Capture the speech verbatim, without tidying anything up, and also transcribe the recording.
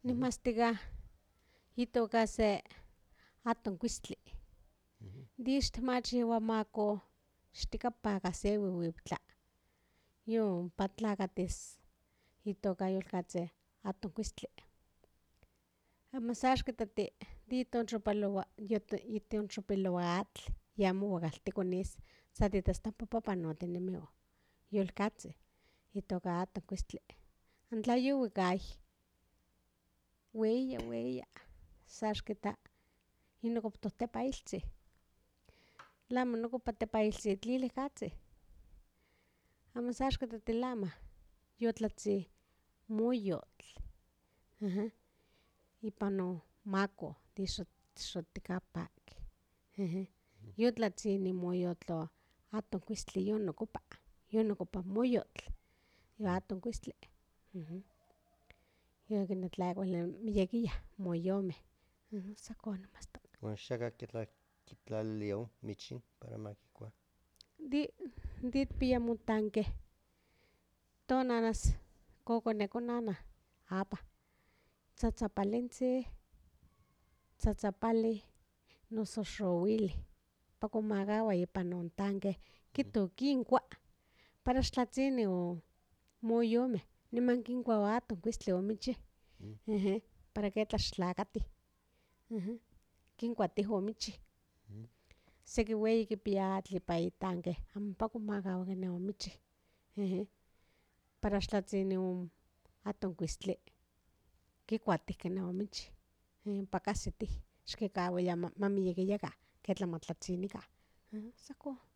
Nimastika itoka se atonkuistli di ixtmachiuamako xtikapaka se wiwiptla yompa tlakatis itoka yolkatsin atonkuistli amo san xkittati di tonchopaloa yitonchopiloa atl yamoakalti konis san titestampapa panotinemi yolkatsin itoka atonkuistli n tlayuwi kai ueya ueya san xkita yinokoptotepailtsi tlamo nokopa tepailtsi tlilikatsin amo san xkitati lama yotlatsi moyotl ajam ipan no mako tixotikapaki eje yotlatsi ni moyotl atonkuistli yonokopa yonokopa moyotl atonkuistli ujú yokinotlakuilolmiyekia moyomej san kon nomas Huan xaka kitlalilia michin para makikua di di tikpia motanke tonanas kokone konana apa tsatsapalintsi tsatsapali noso xowili ompa komakawa ipan non tanke kito kinkua para xtlatsini moyomej niman kinkua atonkuistli o michi eje para ke tlaxtlakati ujú kinkuati omichi seki ueyi kipia atl ipan itanke ompa komakawa kina omichi eje para xtlatsini atonkuistli kikuati kina omichi ompa kajsiti xkikawilia mamiyekiyaka ke tlamatlatzinika san kon.